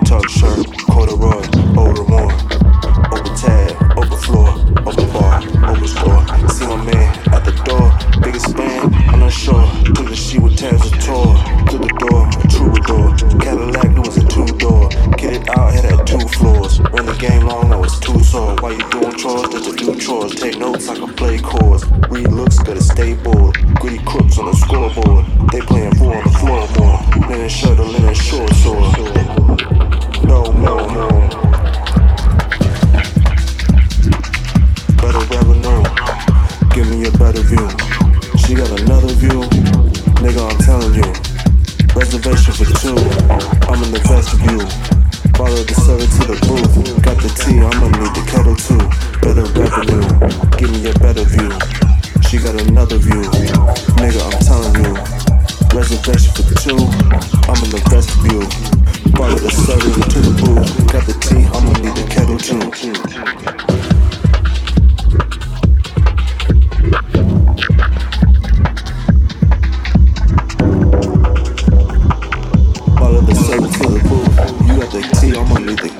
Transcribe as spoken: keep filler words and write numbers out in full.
tuck shirt, corduroy, old more. Open tab, open floor, open bar, open store. See my man at the door, biggest fan, I'm not sure. Took the sheet with tabs a tour, to the door, a troubadour. Cadillac, it was a two-door. Kitted out, had at two floors. Ran the game long, I was too sore. While you doing chores, did you do chores? Take notes, I can play chords. Read looks, gotta stay bored. Greedy crooks on the scoreboard. They playing four on the floor more. Linen shirt or linen short sword. No, no, no. Better revenue, give me a better view. She got another view, nigga, I'm telling you. Reservation for two, I'm in the vestibule. Follow the server to the booth. Got the tea, I'ma need the kettle too. Better revenue, give me a better view. She got another view, nigga, I'm telling you. Reservation for two, I'm in the vestibule. Follow the server